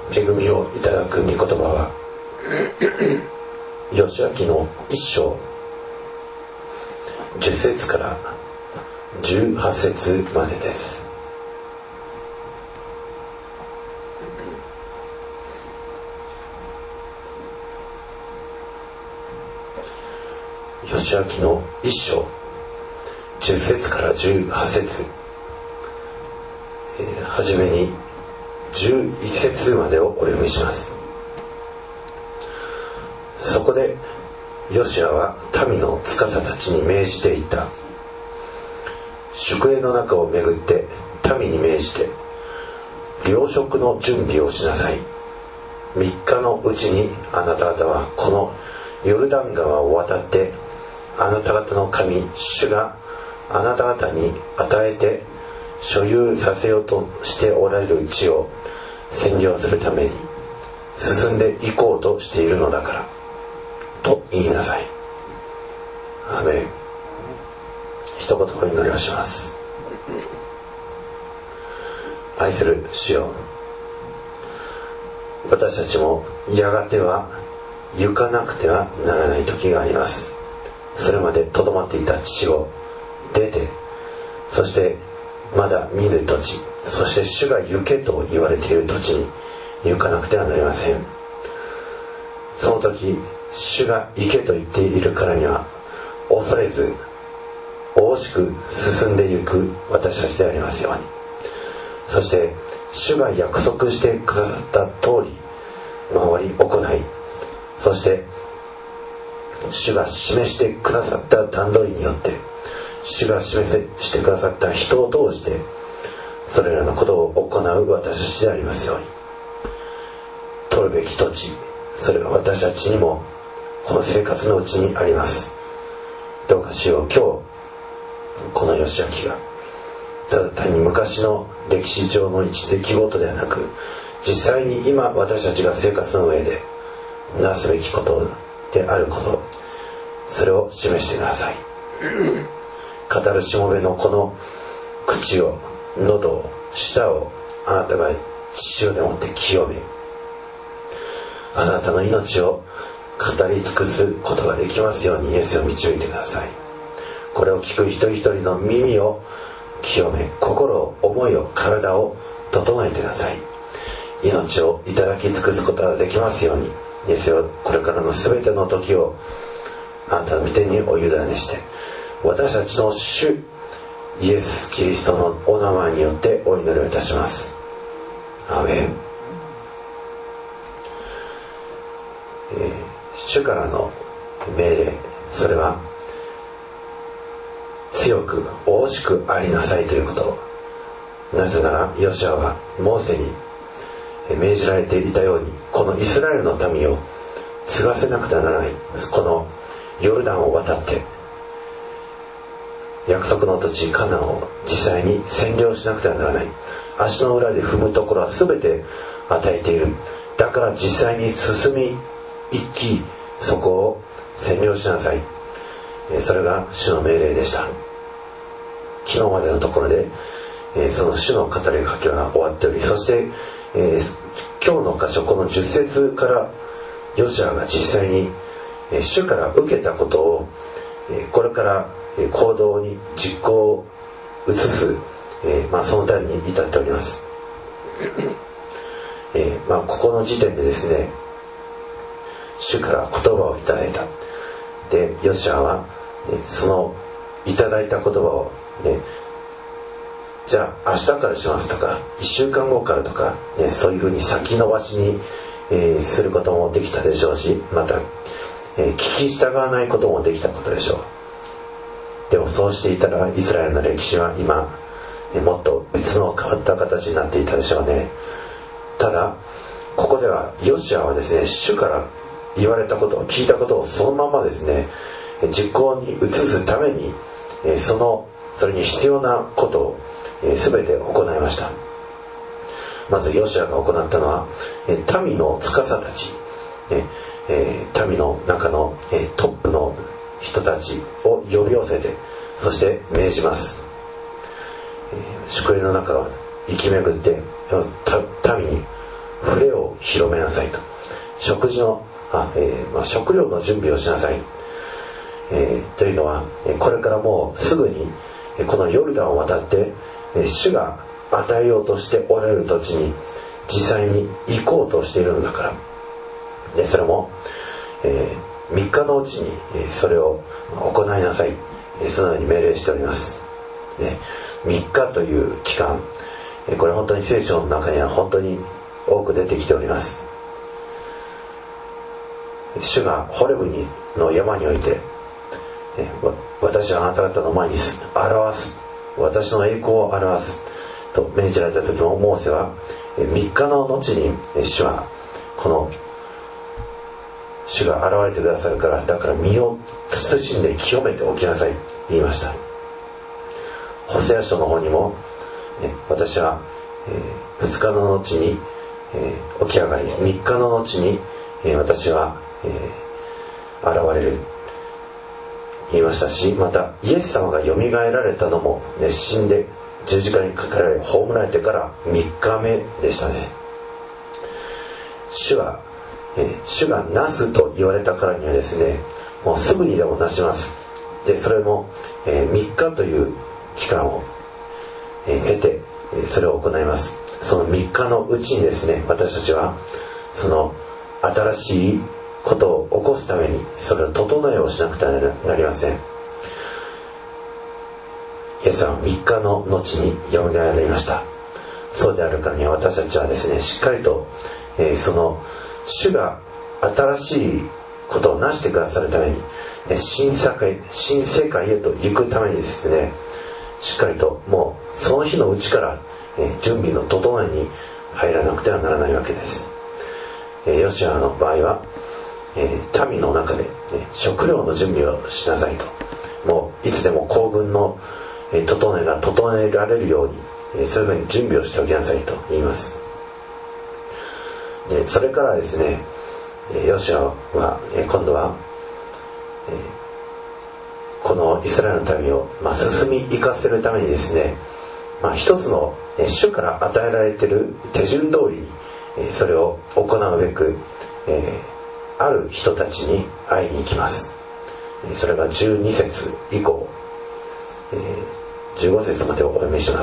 恵みをいただく御言葉はヨシュア記の1章10節から18節までです。ヨシュア記の1章10節から18節、はじめに11節までをお読みします。そこでヨシュアは民の司たちに命じていた。宿営の中をめぐって民に命じて、糧食の準備をしなさい。3日のうちにあなた方はこのヨルダン川を渡って、あなた方の神主があなた方に与えて所有させようとしておられる地を占領するために進んでいこうとしているのだからと言いなさい。アーメン。一言お祈りをします。愛する主よ、私たちもやがては行かなくてはならない時があります。それまでとどまっていた地を出て、そしてまだ見ぬ土地、そして主が行けと言われている土地に行かなくてはなりません。その時主が行けと言っているからには恐れず大しく進んでいく私たちでありますように。そして主が約束してくださった通り回り行い、そして主が示してくださった段取りによって主が示してくださった人を通してそれらのことを行う私たちでありますように。取るべき土地、それが私たちにもこの生活のうちにあります。どうか主よ、今日このヨシュア記がただ単に昔の歴史上の一出来事ではなく、実際に今私たちが生活の上でなすべきことであること、それを示してください。語るしもべのこの口を、喉を、舌をあなたが血でもって清め、あなたの命を語り尽くすことができますようにイエスを導いてください。これを聞く一人一人の耳を清め、心を、思いを、体を整えてください。命をいただき尽くすことができますようにイエスよ、これからの全ての時をあなたの御手にお委ねして、私たちの主イエス・キリストのお名前によってお祈りをいたします。アーメン。主からの命令、それは強く大しくありなさいということ。なぜならヨシュアはモーセに命じられていたように、このイスラエルの民を継がせなくてはならない。このヨルダンを渡って約束の土地カナンを実際に占領しなくてはならない。足の裏で踏むところは全て与えている。だから実際に進み行き、そこを占領しなさい。それが主の命令でした。昨日までのところでその主の語りかけは終わっており、そして、今日の箇所、この10節からヨシュアが実際に主から受けたことをこれから行動に実行を移す、その段に至っております。ここの時点でですね、主から言葉をいただいた。で、ヨシュアはそのいただいた言葉をじゃあ明日からしますとか1週間後からとか、そういうふうに先延ばしに、することもできたでしょうし、また、聞き従わないこともできたことでしょう。でもそうしていたらイスラエルの歴史は今、もっと別の変わった形になっていたでしょうね。ただここではヨシュアはですね、主から言われたことを聞いたことをそのままですね実行に移すために、それに必要なことを全て行いました。まずヨシュアが行ったのは民の司たち、民の中のトップの人たちを呼び寄せて、そして命じます。宿営の中を行き巡って民に触れを広めなさいと、食料の準備をしなさい、というのはこれからもうすぐにこのヨルダンを渡って主が与えようとしておられる土地に実際に行こうとしているのだから。でそれも、3日のうちにそれを行いなさい、そのように命令しております。3日という期間、これ本当に聖書の中には本当に多く出てきております。主がホレブの山において、私はあなた方の前に表す、私の栄光を表すと命じられた時も、モーセは3日の後に主はこの主が現れてくださるから、だから身を慎んで清めておきなさいと言いました。ホセア書の方にも、私は2日の後に起き上がり、3日の後に私は現れる言いましたし、またイエス様がよみがえられたのも、死んで十字架にかけられ葬られてから3日目でしたね。主がなすと言われたからにはですね、もうすぐにでもなします。でそれも3日という期間を経てそれを行います。その3日のうちにですね、私たちはその新しいことを起こすためにそれを整えをしなくてはなりません。イエスは3日の後によみがえられました。そうであるからには私たちはですね、しっかりと、その主が新しいことをなしてくださるために、新世界へと行くためにですね、しっかりともうその日のうちから、準備の整えに入らなくてはならないわけです。ヨシュアの場合は、民の中で、食料の準備をしなさいと、もういつでも行軍の整えられるように、そういうふうに準備をしておきなさいと言います。それからですね、ヨシュアは今度はこのイスラエルの民を進み行かせるためにですね、一つの主から与えられている手順通りにそれを行うべく、ある人たちに会いに行きます。それが12節以降、15節までをお読みします。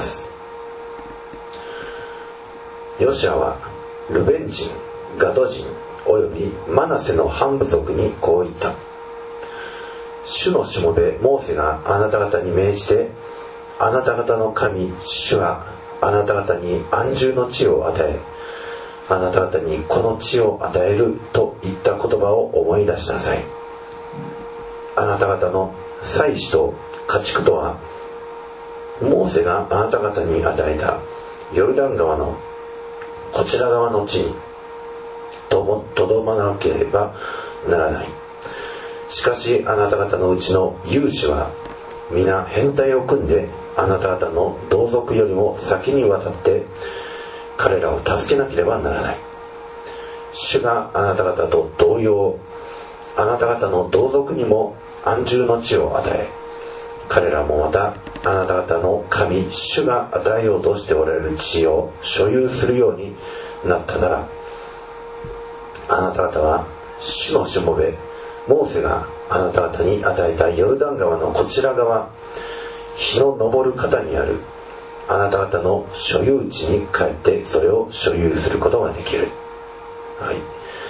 ヨシュアはルベン人、ガド人およびマナセの半部族にこう言った。主のしもべモーセがあなた方に命じて、あなた方の神主はあなた方に安住の地を与え、あなた方にこの地を与えるといった言葉を思い出しなさい。あなた方の祭司と家畜とは、モーセがあなた方に与えたヨルダン川のこちら側の地にとどまらなければならない。しかしあなた方のうちの有志は皆変態を組んで、あなた方の同族よりも先に渡って彼らを助けなければならない。主があなた方と同様、あなた方の同族にも安住の地を与え、彼らもまたあなた方の神主が与えようとしておられる地を所有するようになったなら、あなた方は主のしもべモーセがあなた方に与えたヨルダン川のこちら側、日の昇る方にあるあなた方の所有地に帰ってそれを所有することができる。はい。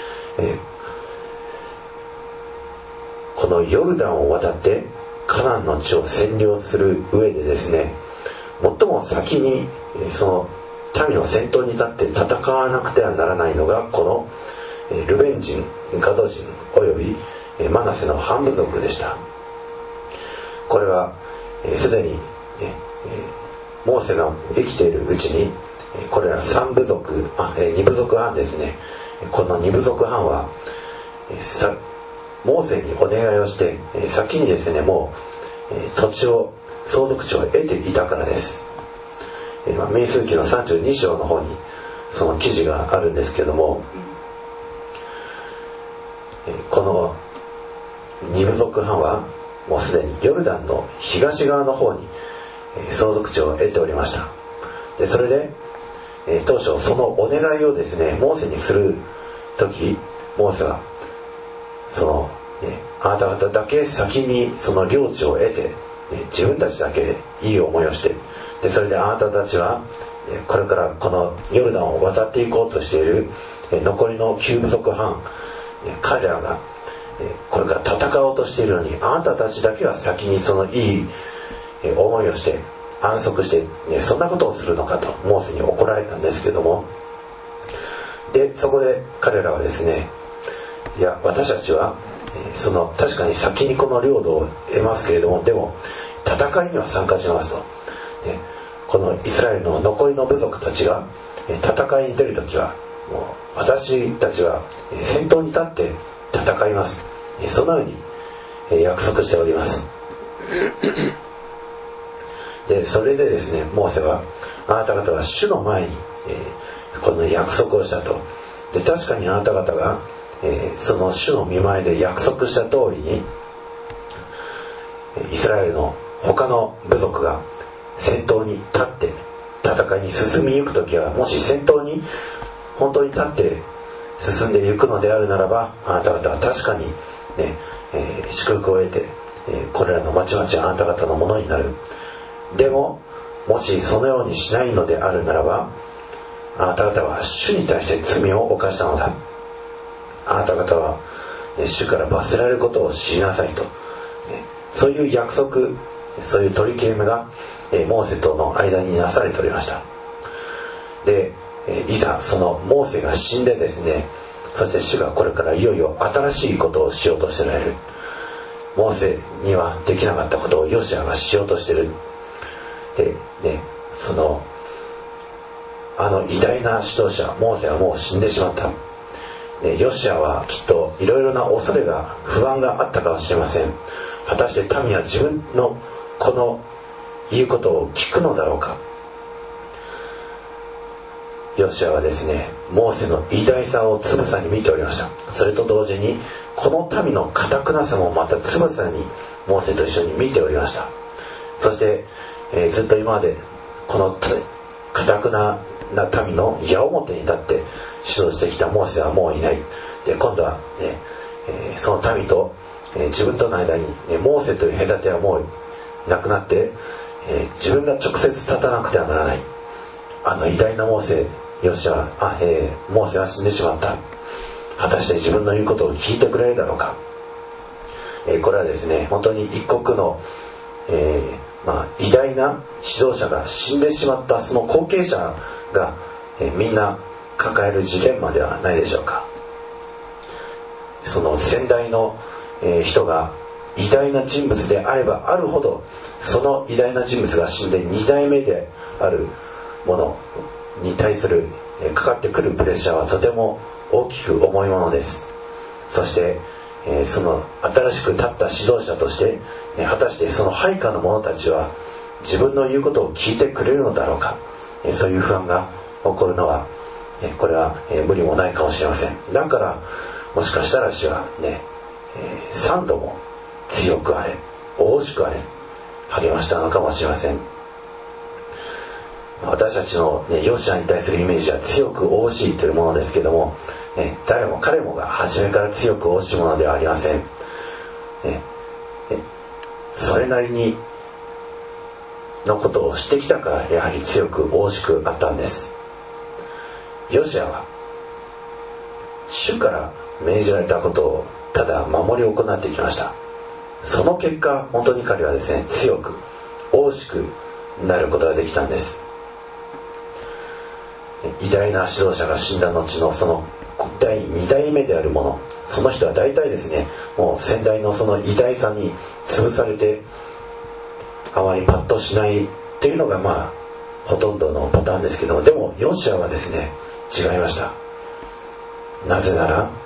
このヨルダンを渡ってカナンの地を占領する上でですね、最も先にその民の先頭に立って戦わなくてはならないのがこのルベン人、ガド人およびマナセの半部族でした。これはすでにモーセが生きているうちにこれら2部族半ですね。この2部族半はモーセにお願いをして先にですね、もう土地を相続地を得ていたからです。民数記の32章の方にその記事があるんですけども、この2部族半はもうすでにヨルダンの東側の方に相続地を得ておりました。でそれで当初そのお願いをですねモーセにする時、モーセはあなた方だけ先にその領地を得て、自分たちだけいい思いをして、でそれであなたたちはこれからこのヨルダンを渡っていこうとしている残りの9部族半、彼らがこれから戦おうとしているのに、あなたたちだけが先にそのいい思いをして安息して、そんなことをするのかとモーセに怒られたんですけども、でそこで彼らはですね、いや私たちは確かに先にこの領土を得ますけれども、でも戦いには参加しますと、このイスラエルの残りの部族たちが戦いに出るときはもう私たちは先頭に立って戦います、そのように約束しております。でそれでですね、モーセはあなた方は主の前にこの約束をしたと。で確かにあなた方がその主の御前で約束した通りに、イスラエルの他の部族が先頭に立って戦いに進みゆくときは、もし先頭に本当に立って進んでいくのであるならば、あなた方は確かに、祝福を得て、これらの町々あなた方のものになる。でももしそのようにしないのであるならば、あなた方は主に対して罪を犯したのだ。あなた方は主から罰せられることを知りなさいと、そういう約束、そういう取り決めがモーセとの間になされておりました。でいざそのモーセが死んでですね、そして主がこれからいよいよ新しいことをしようとしておられる。モーセにはできなかったことをヨシュアがしようとしている。であの偉大な指導者モーセはもう死んでしまった。ヨシュアはきっといろいろな恐れが不安があったかもしれません。果たして民は自分のこの言うことを聞くのだろうか。ヨシュアはですね、モーセの偉大さをつぶさに見ておりました。それと同時にこの民の堅くなさもまたつぶさにモーセと一緒に見ておりました。そして、ずっと今までこの堅くな民の矢面に立って指導してきたモーセはもういない。で今度は、その民と、自分との間に、モーセという隔てはもうなくなって、自分が直接立たなくてはならない。あの偉大なモーセ、ヨシュア、モーセは死んでしまった。果たして自分の言うことを聞いてくれるだろうか。これはですね、本当に一国の、偉大な指導者が死んでしまったその後継者が、みんな抱えるジレンマではないでしょうか。その先代の、人が偉大な人物であればあるほど、その偉大な人物が死んで2代目であるものに対するかかってくるプレッシャーはとても大きく重いものです。そして、その新しく立った指導者として、果たしてその配下の者たちは自分の言うことを聞いてくれるのだろうか。そういう不安が起こるのは、これは無理もないかもしれません。だからもしかしたら主はね、3度も強くあれ、大しくあれ、励ましたのかもしれません。私たちの、ヨシュアに対するイメージは強く大しいというものですけども、誰も彼もが初めから強く大しいものではありません。それなりにのことをしてきたからやはり強く大しくあったんです。ヨシュアは主から命じられたことをただ守り行ってきました。その結果本当に彼はですね、強く大しくなることができたんです。偉大な指導者が死んだ後のその第2代目である者、その人は大体ですね、もう先代のその偉大さに潰されてあまりパッとしないっていうのがほとんどのパターンですけども、でもヨシュアはですね、違いました。なぜなら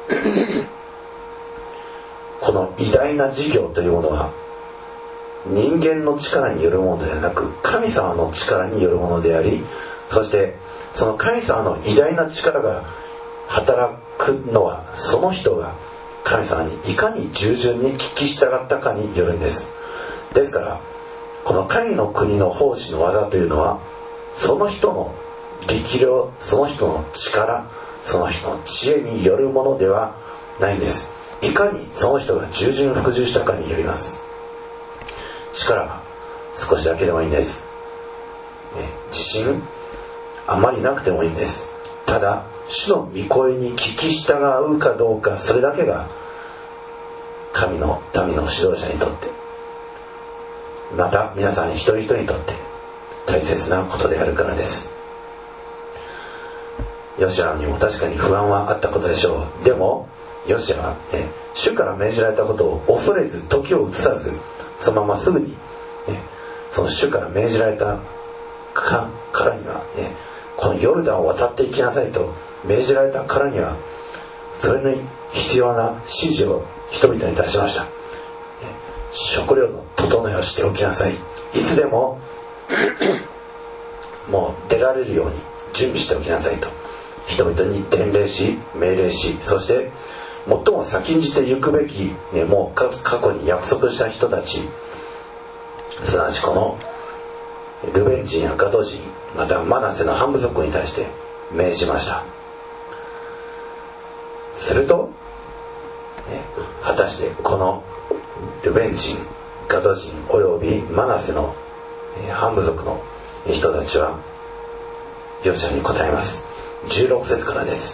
この偉大な事業というものは人間の力によるものではなく神様の力によるものであり、そしてその神様の偉大な力が働くのはその人が神様にいかに従順に聞き従ったかによるんです。ですからこの神の国の奉仕の技というのはその人の力量、その人の力、その人の知恵によるものではないんです。いかにその人が従順服従したかによります。力は少しだけでもいいんです、自信あまりなくてもいいんです。ただ主の御声に聞き従うかどうか、それだけが神の民の指導者にとって、また皆さん一人一人にとって大切なことであるからです。ヨシアにも確かに不安はあったことでしょう。でもヨシアは、主から命じられたことを恐れず、時を移さず、そのまますぐに、その主から命じられたからには、このヨルダンを渡っていきなさいと命じられたからには、それに必要な指示を人々に出しました。食料の整えをしておきなさい。いつでももう出られるように準備しておきなさいと人々に伝令し命令し、そして最も先んじて行くべき、もう過去に約束した人たち、すなわちこのルベン人やガド人、またマナセの半部族に対して命じました。すると、果たしてこのルベン人、ガド人およびマナセの半部族の人たちはヨシアに答えます。16節からです。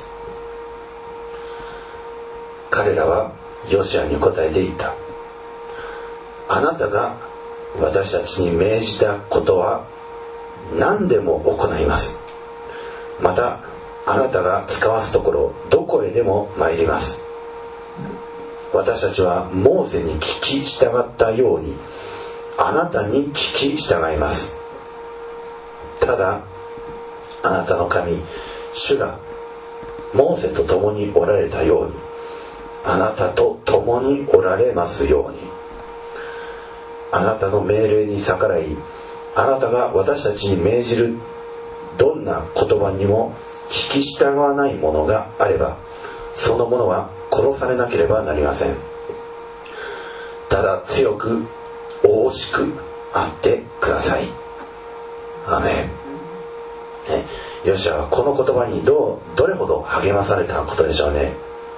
彼らはヨシアに答えて言った。あなたが私たちに命じたことは何でも行います。またあなたが使わすところどこへでも参ります。私たちはモーセに聞き従ったようにあなたに聞き従います。ただあなたの神主がモーセと共におられたようにあなたと共におられますように。あなたの命令に逆らいあなたが私たちに命じるどんな言葉にも聞き従わないものがあればそのものは殺されなければなりません。ただ強く大しくあってください。アーメン。ヨシアはこの言葉にどれほど励まされたことでしょうね。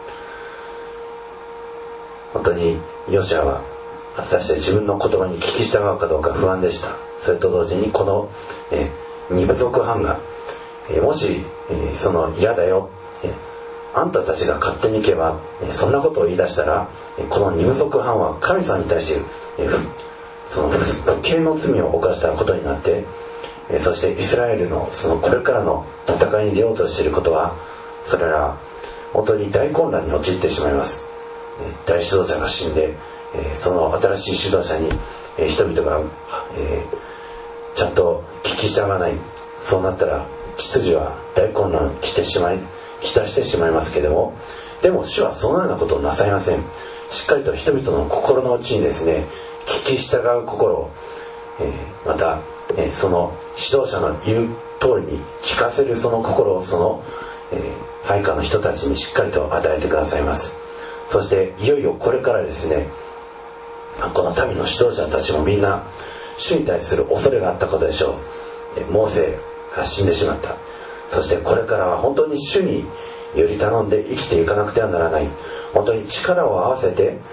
本当にヨシアは果たして自分の言葉に聞き従うかどうか不安でした。それと同時にこの二部族藩がもしその嫌だよ、あんたたちが勝手に行けばそんなことを言い出したらこの二部族藩は神様に対してその不敬の罪を犯したことになって、そしてイスラエルのそのこれからの戦いに出ようとしていることはそれら本当に大混乱に陥ってしまいます。大指導者が死んでその新しい指導者に人々がちゃんと聞き従わない。そうなったら秩序は大混乱きたしてしまいますけれども、でも主はそのようなことをなさいません。しっかりと人々の心の内にですね聞き従う心を、また、その指導者の言う通りに聞かせるその心をその、配下の人たちにしっかりと与えてくださいます。そしていよいよこれからですねこの民の指導者たちもみんな主に対する恐れがあったことでしょう。モーセが死んでしまった。そしてこれからは本当に主により頼んで生きていかなくてはならない。本当に力を合わせて、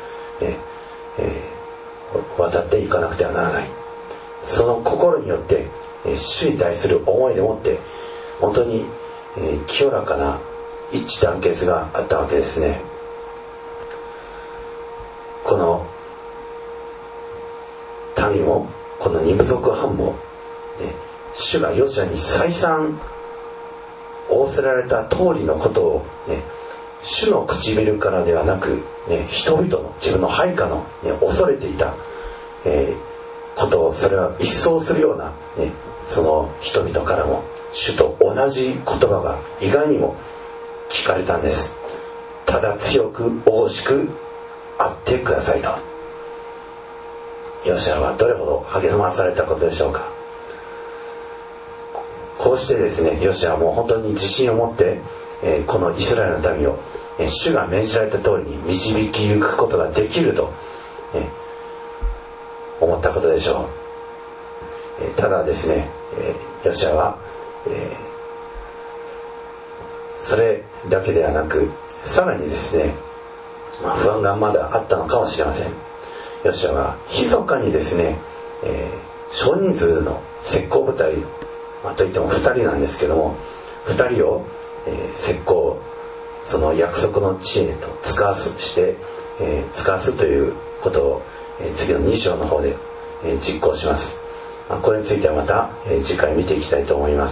渡っていかなくてはならない。その心によって主に対する思いでもって本当に清らかな一致団結があったわけですね。この民もこの二部族藩も、主がヨシアに再三仰せられた通りのことを、主の唇からではなく、人々の自分の配下の、恐れていた、ことをそれは一掃するような、その人々からも主と同じ言葉が意外にも聞かれたんです。ただ強く大しくあってくださいと。ヨシアはどれほど励まされたことでしょうか。こうしてですねヨシアはもう本当に自信を持って、このイスラエルの民を、主が命じられた通りに導き行くことができると、思ったことでしょう。ただですね、ヨシアは、 それだけではなく、さらにですね、不安がまだあったのかもしれません。ヨシュアは密かにですね、少人数の石膏部隊、といっても2人なんですけども、2人を、石膏、その約束の地へと使わすということを、次の2章の方で、実行します。これについてはまた、次回見ていきたいと思います。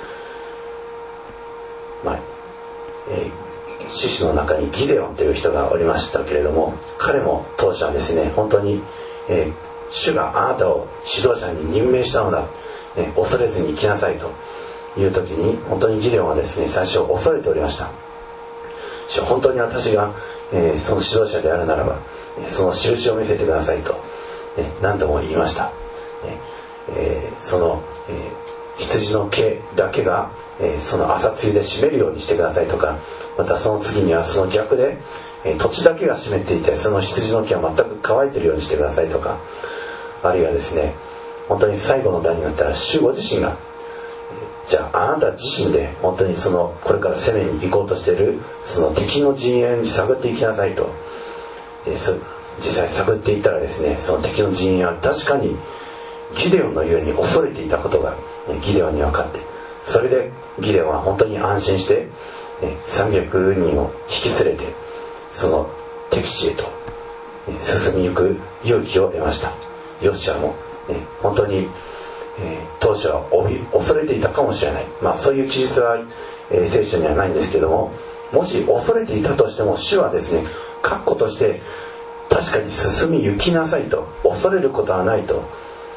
獅子の中にギデオンという人がおりましたけれども、彼も当初はですね、本当に、主があなたを指導者に任命したのだ、恐れずに行きなさいという時に、本当にギデオンはですね、最初恐れておりました。本当に私が、その指導者であるならば、その印を見せてくださいと、何度も言いました。その、羊の毛だけが、その朝露で締めるようにしてくださいとか、またその次にはその逆で、土地だけが湿っていて、その羊の毛は全く乾いているようにしてくださいとか、あるいはですね、本当に最後の段になったら主ご自身が、じゃああなた自身で本当にそのこれから攻めに行こうとしているその敵の陣営に探っていきなさいと、実際探っていったらですね、その敵の陣営は確かにギデオンのように恐れていたことがギデオンに分かって、それでギデオンは本当に安心して300人を引き連れてその敵地へと進みゆく勇気を得ました。ヨシュアも本当に当初は恐れていたかもしれない、そういう記述は聖書にはないんですけども、もし恐れていたとしても主はですね、確固として確かに進み行きなさいと、恐れることはないと、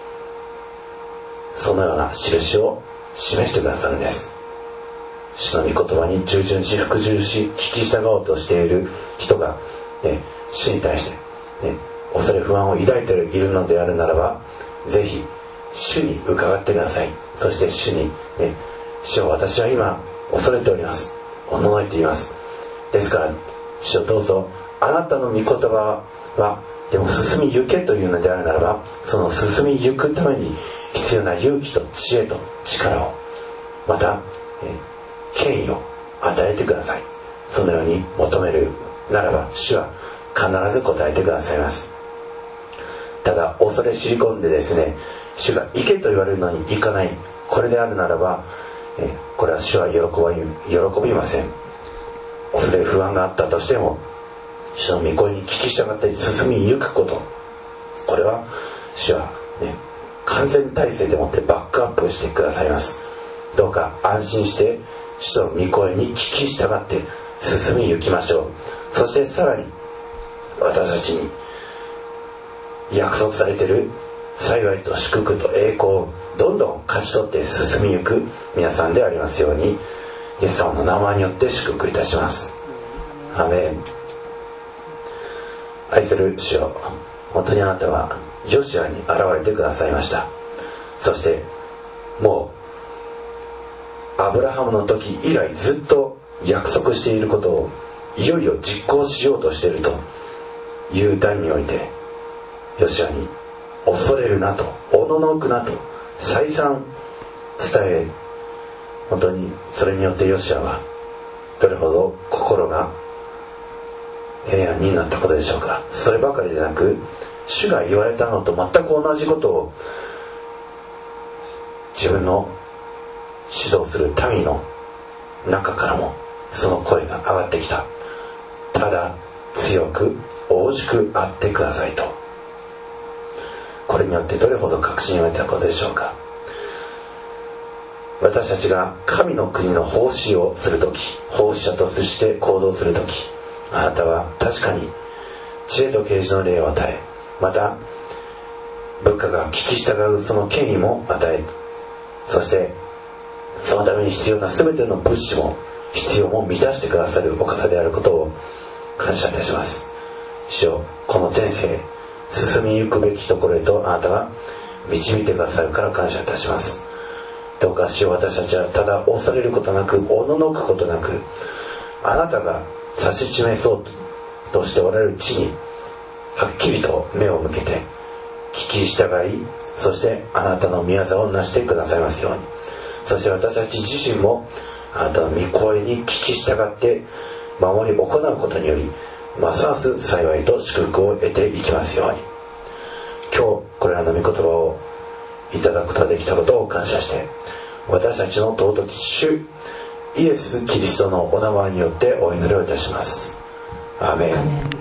そのような印を示してくださるんです。主の御言葉に従順し服従し聞き従おうとしている人が、主に対して、恐れ不安を抱いているのであるならば、ぜひ主に伺ってください。そして主に、主を私は今恐れております、おののいています。ですから主をどうぞあなたの御言葉はでも進み行けというのであるならば、その進み行くために必要な勇気と知恵と力を、また、権威を与えてください。そのように求めるならば主は必ず答えてくださいます。ただ恐れ知り込んでですね、主が行けと言われるのに行かない、これであるならば、これは主は喜びません。恐れ不安があったとしても主の御声に聞き従って進みゆくこと、これは主は完全体制でもってバックアップしてくださいます。どうか安心して主の御声に聞き従って進みゆきましょう。そしてさらに私たちに約束されている幸いと祝福と栄光をどんどん勝ち取って進みゆく皆さんでありますように、イエス様の名前によって祝福いたします。アメン。愛する主よ、本当にあなたはヨシュアに現れてくださいました。そしてもうアブラハムの時以来ずっと約束していることをいよいよ実行しようとしているという段において、ヨシュアに恐れるなと、おののくなと再三伝え、本当にそれによってヨシュアはどれほど心が平安になったことでしょうか。そればかりでなく、主が言われたのと全く同じことを自分の指導する民の中からもその声が上がってきた。ただ強く大しくあってくださいと。これによってどれほど確信を得たことでしょうか。私たちが神の国の奉仕をするとき、奉仕者として行動するとき、あなたは確かに知恵と啓示の霊を与え、また部下が聞き従うその権威も与え、そしてそのために必要な全ての物資も必要も満たしてくださるお方であることを感謝いたします。主よ、この天性進みゆくべきところへとあなたが導いてくださるから感謝いたします。どうか主よ、私たちはただ恐れることなく、おののくことなく、あなたが指し示そうとしておられる地にはっきりと目を向けて聞き従い、そしてあなたの御業をなしてくださいますように。そして私たち自身もあなたの御声に聞き従って守り行うことによりますます幸いと祝福を得ていきますように。今日これらの御言葉をいただくことができたことを感謝して、私たちの尊き主イエス・キリストのお名前によってお祈りをいたします。アーメン。